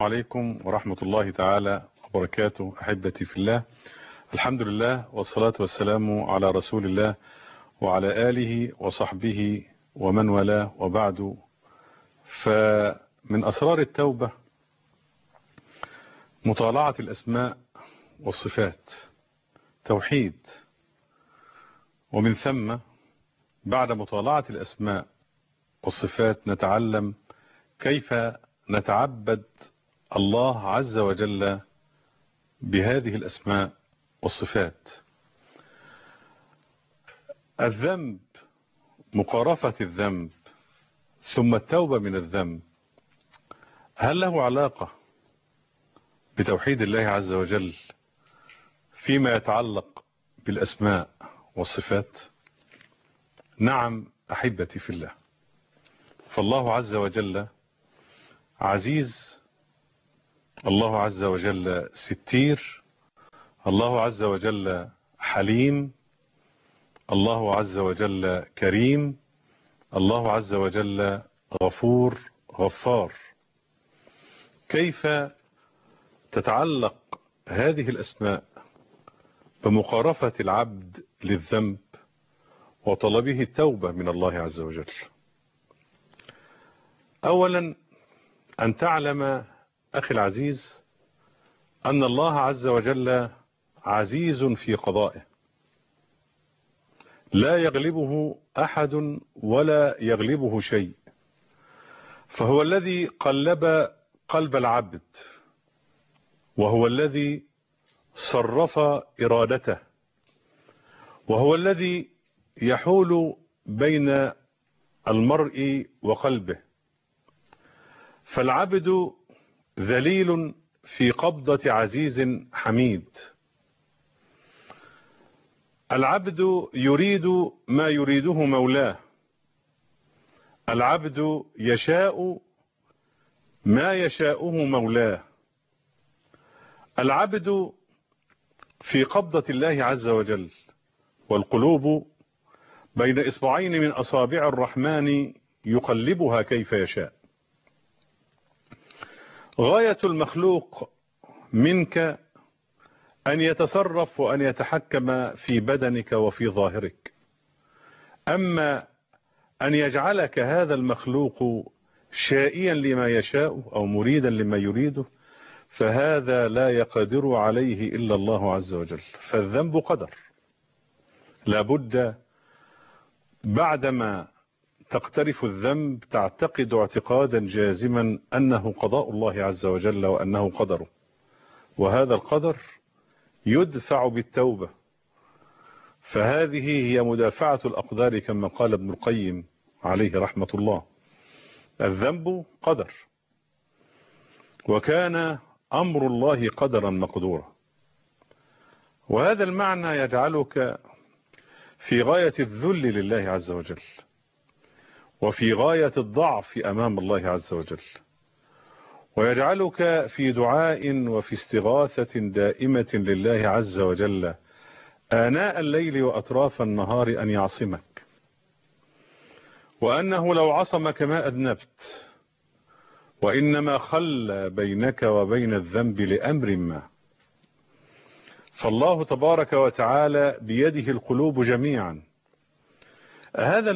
عليكم ورحمة الله تعالى وبركاته. أحبتي في الله، الحمد لله والصلاة والسلام على رسول الله وعلى آله وصحبه ومن والاه، وبعد. فمن أسرار التوبة مطالعة الأسماء والصفات، توحيد. ومن ثم بعد مطالعة الأسماء والصفات نتعلم كيف نتعبد الله عز وجل بهذه الأسماء والصفات. الذنب، مقارفة الذنب ثم التوبة من الذنب، هل له علاقة بتوحيد الله عز وجل فيما يتعلق بالأسماء والصفات؟ نعم أحبتي في الله، فالله عز وجل عزيز، الله عز وجل ستير، الله عز وجل حليم، الله عز وجل كريم، الله عز وجل غفور غفار. كيف تتعلق هذه الأسماء بمقارفة العبد للذنب وطلبه التوبة من الله عز وجل؟ أولا أن تعلم أخي العزيز أن الله عز وجل عزيز في قضائه، لا يغلبه أحد ولا يغلبه شيء، فهو الذي قلب قلب العبد، وهو الذي صرف إرادته، وهو الذي يحول بين المرء وقلبه. فالعبد ذليل في قبضة عزيز حميد. العبد يريد ما يريده مولاه، العبد يشاء ما يشاءه مولاه. العبد في قبضة الله عز وجل، والقلوب بين إصبعين من أصابع الرحمن يقلبها كيف يشاء. غاية المخلوق منك أن يتصرف وأن يتحكم في بدنك وفي ظاهرك، أما أن يجعلك هذا المخلوق شائيا لما يشاء أو مريدا لما يريده، فهذا لا يقدر عليه إلا الله عز وجل. فالذنب قدر، لابد بعدما تقترف الذنب تعتقد اعتقادا جازما أنه قضاء الله عز وجل وأنه قدره، وهذا القدر يدفع بالتوبة. فهذه هي مدافعة الأقدار كما قال ابن القيم عليه رحمة الله. الذنب قدر، وكان أمر الله قدرا مقدورا. وهذا المعنى يجعلك في غاية الذل لله عز وجل، وفي غاية الضعف أمام الله عز وجل، ويجعلك في دعاء وفي استغاثة دائمة لله عز وجل آناء الليل وأطراف النهار أن يعصمك، وأنه لو عصمك ما أذنبت، وإنما خلى بينك وبين الذنب لأمر ما. فالله تبارك وتعالى بيده القلوب جميعا. هذا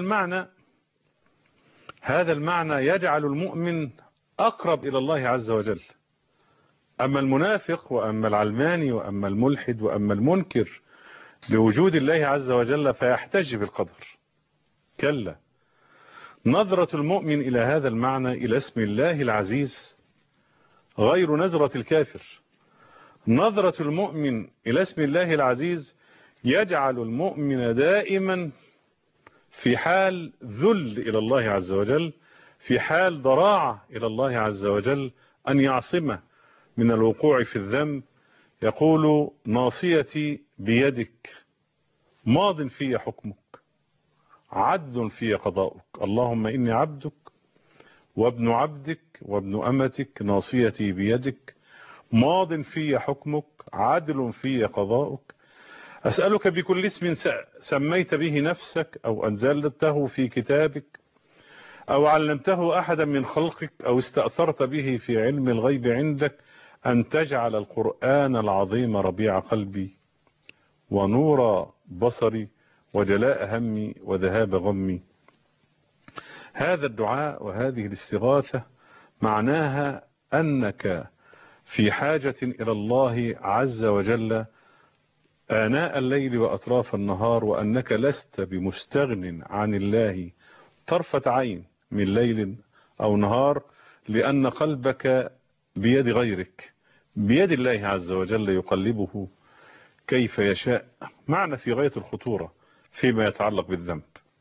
المعنى يجعل المؤمن أقرب إلى الله عز وجل. أما المنافق وأما العلماني وأما الملحد وأما المنكر بوجود الله عز وجل فيحتج بالقدر، كلا. نظرة المؤمن إلى هذا المعنى، إلى اسم الله العزيز، غير نظرة الكافر. نظرة المؤمن إلى اسم الله العزيز يجعل المؤمن دائما في حال ذل إلى الله عز وجل، في حال ضراعة إلى الله عز وجل أن يعصمه من الوقوع في الذنب. يقول: ناصيتي بيدك، ماض في حكمك، عدل في قضاؤك، اللهم إني عبدك وابن عبدك وابن أمتك، ناصيتي بيدك، ماض في حكمك، عدل في قضاؤك. أسألك بكل اسم سميت به نفسك أو أنزلته في كتابك أو علمته أحدا من خلقك أو استأثرت به في علم الغيب عندك أن تجعل القرآن العظيم ربيع قلبي ونور بصري وجلاء همي وذهاب غمي. هذا الدعاء وهذه الاستغاثة معناها أنك في حاجة إلى الله عز وجل آناء الليل وأطراف النهار، وأنك لست بمستغن عن الله طرفة عين من ليل أو نهار، لأن قلبك بيد غيرك، بيد الله عز وجل يقلبه كيف يشاء. معنى في غاية الخطورة فيما يتعلق بالذنب.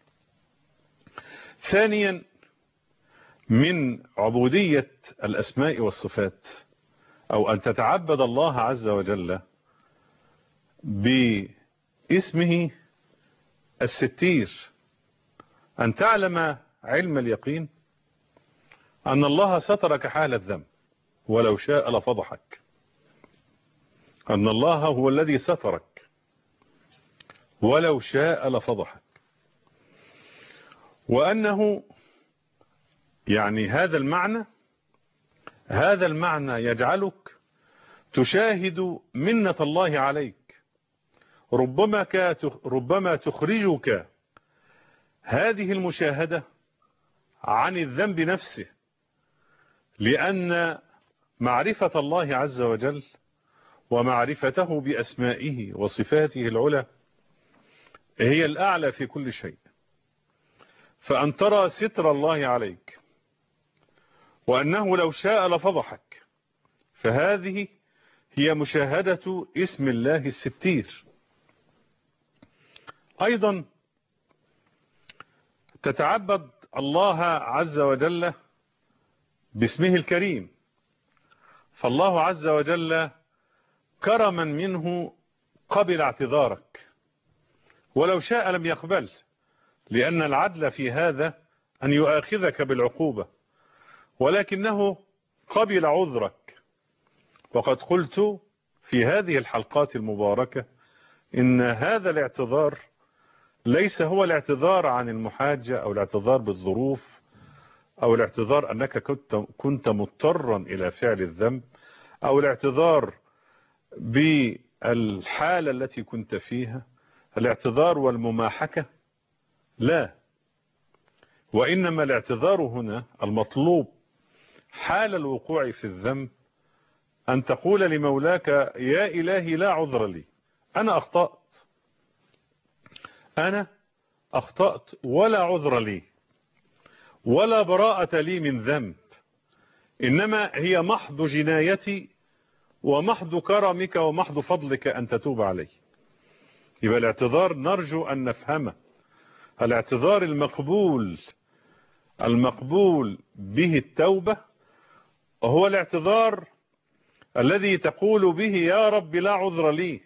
ثانيا، من عبودية الأسماء والصفات أو أن تتعبد الله عز وجل باسمه الستير، أن تعلم علم اليقين أن الله سترك حال الذنب ولو شاء لفضحك، أن الله هو الذي سترك ولو شاء لفضحك، وأنه يعني هذا المعنى يجعلك تشاهد منة الله عليك. ربما تخرجك هذه المشاهدة عن الذنب نفسه، لأن معرفة الله عز وجل ومعرفته بأسمائه وصفاته العلى هي الأعلى في كل شيء. فأن ترى ستر الله عليك وأنه لو شاء لفضحك، فهذه هي مشاهدة اسم الله الستير. أيضا تتعبد الله عز وجل باسمه الكريم، فالله عز وجل كرما منه قبل اعتذارك، ولو شاء لم يقبل، لأن العدل في هذا أن يؤاخذك بالعقوبة، ولكنه قبل عذرك. وقد قلت في هذه الحلقات المباركة إن هذا الاعتذار ليس هو الاعتذار عن المحاجة أو الاعتذار بالظروف أو الاعتذار أنك كنت مضطرا إلى فعل الذنب أو الاعتذار بالحالة التي كنت فيها، الاعتذار والمماحكة لا، وإنما الاعتذار هنا المطلوب حال الوقوع في الذنب أن تقول لمولاك: يا إلهي لا عذر لي، أنا أخطأت ولا عذر لي ولا براءة لي من ذنب، إنما هي محض جنايتي ومحض كرمك ومحض فضلك أن تتوب علي. يبقى الاعتذار نرجو أن نفهمه، الاعتذار المقبول به التوبة هو الاعتذار الذي تقول به: يا رب لا عذر لي،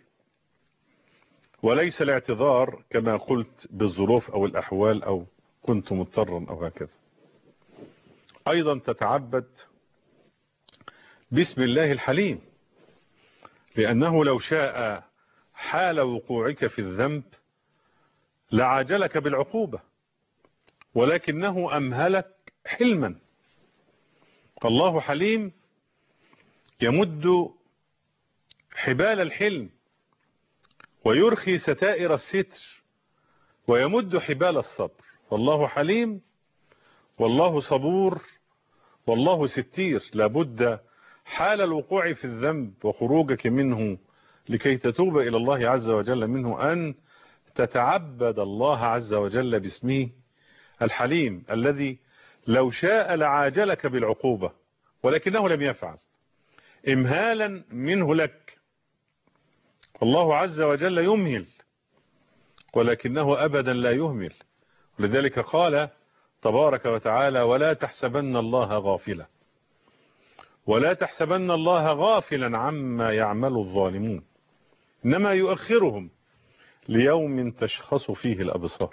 وليس الاعتذار كما قلت بالظروف أو الأحوال أو كنت مضطرا أو هكذا. أيضا تتعبد باسم الله الحليم، لأنه لو شاء حال وقوعك في الذنب لعاجلك بالعقوبة، ولكنه أمهلك حلما. الله حليم يمد حبال الحلم ويرخي ستائر الستر ويمد حبال الصبر، والله حليم والله صبور والله ستير. لابد حال الوقوع في الذنب وخروجك منه لكي تتوب إلى الله عز وجل منه أن تتعبد الله عز وجل باسمه الحليم الذي لو شاء لعاجلك بالعقوبة، ولكنه لم يفعل، إمهالا منه لك. الله عز وجل يمهل ولكنه أبدا لا يهمل، ولذلك قال تبارك وتعالى: ولا تحسبن الله غافلا عما يعمل الظالمون، إنما يؤخرهم ليوم تشخص فيه الأبصار.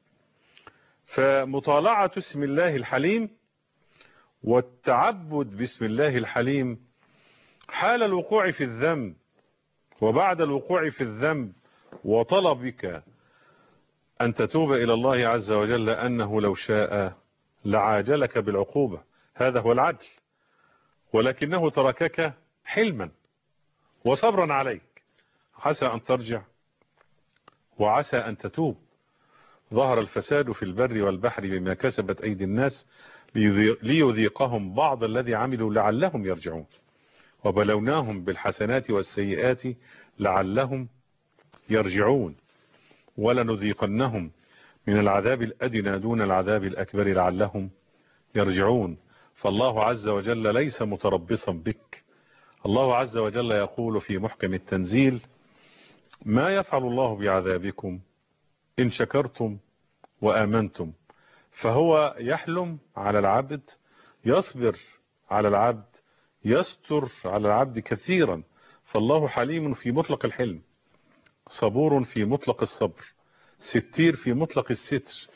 فمطالعة اسم الله الحليم والتعبد باسم الله الحليم حال الوقوع في الذنب وبعد الوقوع في الذنب وطلبك أن تتوب إلى الله عز وجل أنه لو شاء لعاجلك بالعقوبة، هذا هو العدل، ولكنه تركك حلما وصبرا عليك، عسى أن ترجع وعسى أن تتوب. ظهر الفساد في البر والبحر بما كسبت أيدي الناس ليذيقهم بعض الذي عملوا لعلهم يرجعون، وبلوناهم بالحسنات والسيئات لعلهم يرجعون، ولنذيقنهم من العذاب الأدنى دون العذاب الأكبر لعلهم يرجعون. فالله عز وجل ليس متربصا بك. الله عز وجل يقول في محكم التنزيل: ما يفعل الله بعذابكم إن شكرتم وآمنتم. فهو يحلم على العبد، يصبر على العبد، يستر على العبد كثيرا. فالله حليم في مطلق الحلم، صبور في مطلق الصبر، ستير في مطلق الستر.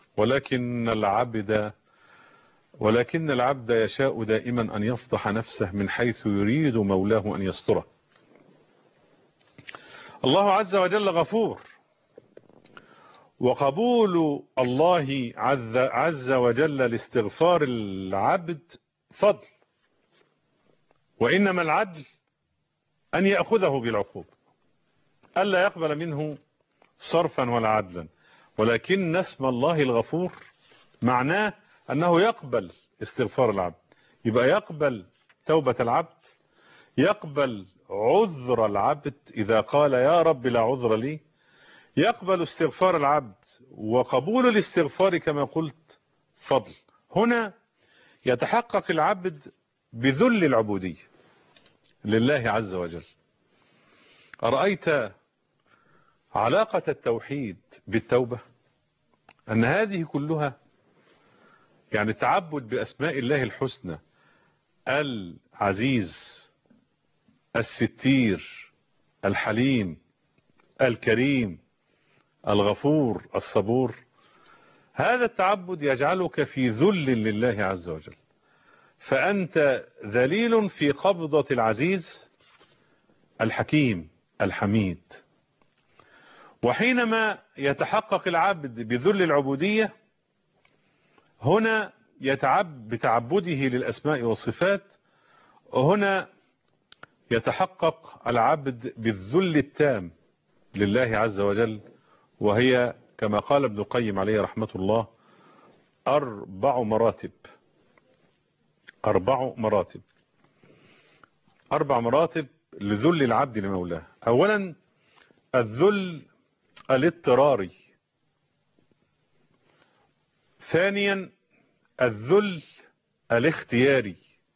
ولكن العبد يشاء دائما أن يفضح نفسه من حيث يريد مولاه أن يستره. الله عز وجل غفور، وقبول الله عز وجل لاستغفار العبد فضل، وإنما العدل أن يأخذه بالعقوبة، ألا يقبل منه صرفا ولا عدلا. ولكن اسم الله الغفور معناه أنه يقبل استغفار العبد، يبقى يقبل توبة العبد، يقبل عذر العبد إذا قال يا رب لا عذر لي، يقبل استغفار العبد. وقبول الاستغفار كما قلت فضل. هنا يتحقق العبد بذل العبودية لله عز وجل. أرأيت علاقة التوحيد بالتوبة؟ أن هذه كلها يعني التعبد بأسماء الله الحسنى: العزيز، الستير، الحليم، الكريم، الغفور، الصبور. هذا التعبد يجعلك في ذل لله عز وجل، فأنت ذليل في قبضة العزيز الحكيم الحميد. وحينما يتحقق العبد بذل العبودية هنا بتعبده للأسماء والصفات، هنا يتحقق العبد بالذل التام لله عز وجل، وهي كما قال ابن القيم عليه رحمة الله 4 مراتب. 4 مراتب، 4 مراتب لذل العبد لمولاه. أولا الذل الاضطراري، ثانيا الذل الاختياري،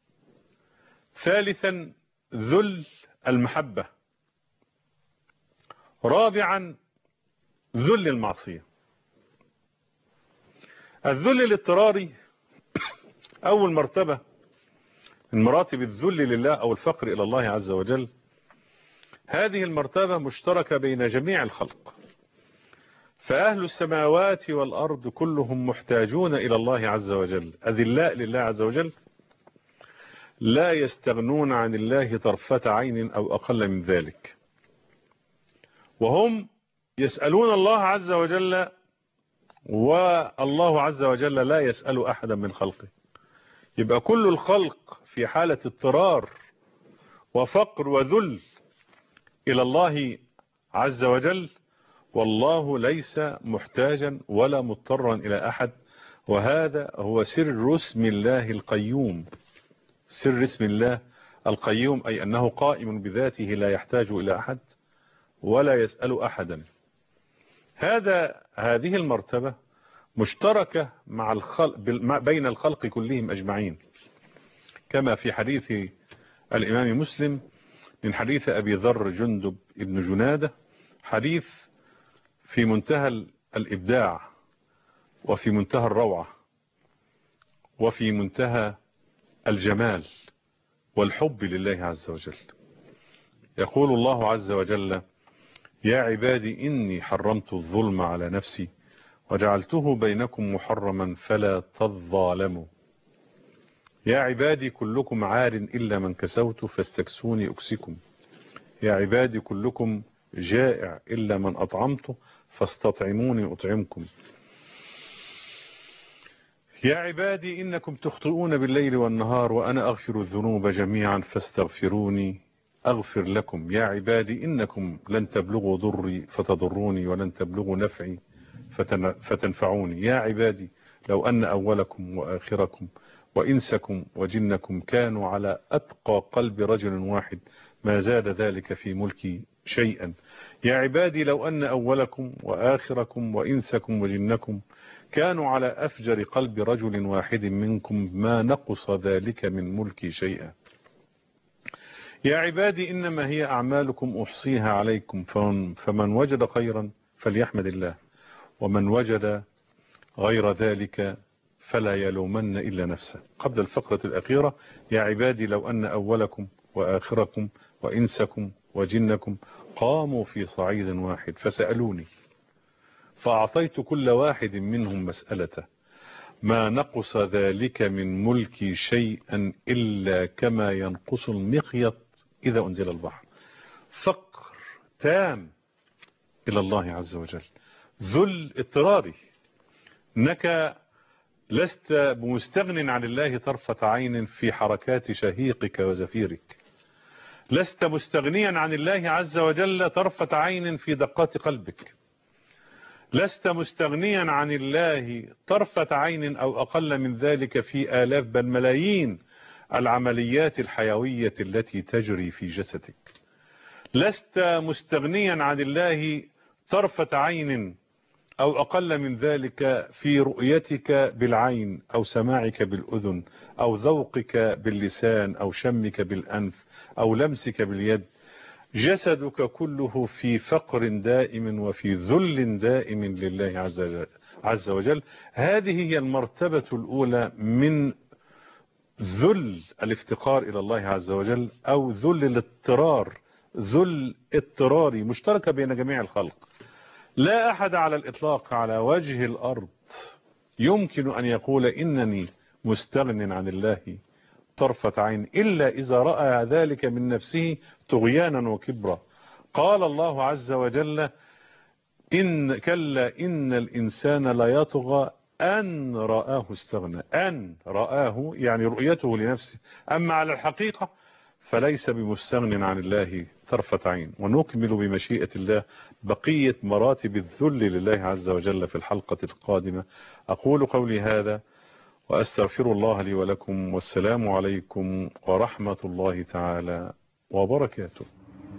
ثالثا ذل المحبة، رابعا ذل المعصية. الذل الاضطراري أول مرتبة من مراتب الذل لله أو الفقر إلى الله عز وجل. هذه المرتبة مشتركة بين جميع الخلق، فأهل السماوات والأرض كلهم محتاجون إلى الله عز وجل، أذلاء لله عز وجل، لا يستغنون عن الله طرفة عين أو أقل من ذلك، وهم يسألون الله عز وجل، والله عز وجل لا يسأل أحدا من خلقه. يبقى كل الخلق في حالة اضطرار وفقر وذل إلى الله عز وجل، والله ليس محتاجا ولا مضطرا إلى أحد. وهذا هو سر اسم الله القيوم. سر اسم الله القيوم أي أنه قائم بذاته لا يحتاج إلى أحد ولا يسأل أحدا. هذه المرتبة مشتركة مع بين الخلق كلهم أجمعين، كما في حديث الإمام مسلم من حديث أبي ذر جندب ابن جنادة، حديث في منتهى الإبداع وفي منتهى الروعة وفي منتهى الجمال والحب لله عز وجل. يقول الله عز وجل: يا عبادي إني حرمت الظلم على نفسي وجعلته بينكم محرما فلا تظالموا. يا عبادي كلكم عار إلا من كسوت فاستكسوني أكسكم. يا عبادي كلكم جائع إلا من أطعمته فاستطعموني أطعمكم. يا عبادي إنكم تخطئون بالليل والنهار وأنا أغفر الذنوب جميعا فاستغفروني أغفر لكم. يا عبادي إنكم لن تبلغوا ضري فتضروني ولن تبلغوا نفعي فتنفعوني. يا عبادي لو أن أولكم وآخركم وإنسكم وجنكم كانوا على أتقى قلب رجل واحد ما زاد ذلك في ملكي شيئا. يا عبادي لو أن أولكم وآخركم وإنسكم وجنكم كانوا على أفجر قلب رجل واحد منكم ما نقص ذلك من ملكي شيئا. يا عبادي إنما هي أعمالكم أحصيها عليكم فمن وجد خيرا فليحمد الله ومن وجد غير ذلك فلا يلومن إلا نفسه. قبل الفقرة الأخيرة: يا عبادي لو أن أولكم وآخركم وإنسكم وجنكم قاموا في صعيد واحد فسألوني فأعطيت كل واحد منهم مسألته ما نقص ذلك من ملكي شيئا إلا كما ينقص المخيط إذا أنزل البحر. فقر تام إلى الله عز وجل، ذل اضطراري، إنك لست بمستغن عن الله طرفة عين في حركات شهيقك وزفيرك، لست مستغنيا عن الله عز وجل طرفة عين في دقات قلبك، لست مستغنيا عن الله طرفة عين أو أقل من ذلك في آلاف بل ملايين العمليات الحيوية التي تجري في جسدك، لست مستغنيا عن الله طرفة عين أو أقل من ذلك في رؤيتك بالعين أو سماعك بالأذن أو ذوقك باللسان أو شمك بالأنف أو لمسك باليد. جسدك كله في فقر دائم وفي ذل دائم لله عز وجل. هذه هي المرتبة الأولى من ذل الافتقار إلى الله عز وجل، أو ذل الاضطرار، ذل اضطراري مشتركة بين جميع الخلق. لا أحد على الإطلاق على وجه الأرض يمكن أن يقول إنني مستغن عن الله طرفة عين إلا إذا رأى ذلك من نفسه طغيانا وكبرا. قال الله عز وجل: إن كلا إن الإنسان لا يطغى أن رآه استغنى. أن رآه يعني رؤيته لنفسه، أما على الحقيقة فليس بمستغن عن الله طرفة عين. ونكمل بمشيئة الله بقية مراتب الذل لله عز وجل في الحلقة القادمة. أقول قولي هذا وأستغفر الله لي ولكم، والسلام عليكم ورحمة الله تعالى وبركاته.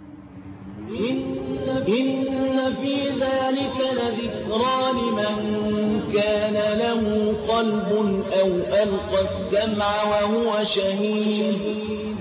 إن في ذلك لذكرى لمن كان له قلب أو ألقى السمع وهو شهيد.